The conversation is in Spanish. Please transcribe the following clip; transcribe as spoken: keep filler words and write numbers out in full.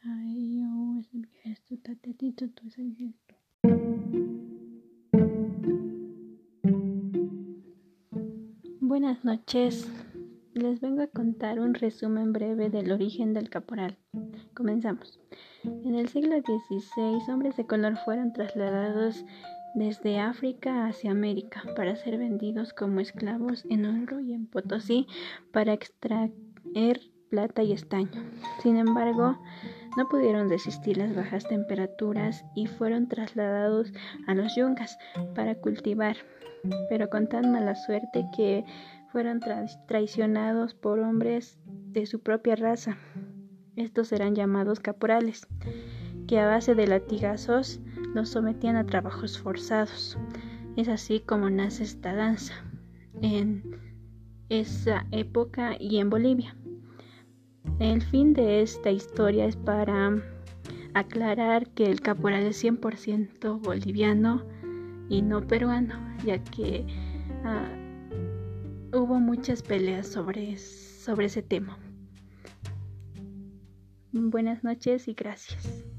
Ay, yo, ese mi gesto, tatetito, tú ese mi gesto. Buenas noches. Les vengo a contar un resumen breve del origen del caporal. Comenzamos. En el siglo dieciséis, hombres de color fueron trasladados desde África hacia América para ser vendidos como esclavos en Oro y en Potosí para extraer plata y estaño. Sin embargo, no pudieron resistir las bajas temperaturas y fueron trasladados a los yungas para cultivar, pero con tan mala suerte que fueron tra- traicionados por hombres de su propia raza. Estos eran llamados caporales, que a base de latigazos los sometían a trabajos forzados. Es así como nace esta danza en esa época y en Bolivia. El fin de esta historia es para aclarar que el caporal es cien por ciento boliviano y no peruano, ya que uh, hubo muchas peleas sobre, sobre ese tema. Buenas noches y gracias.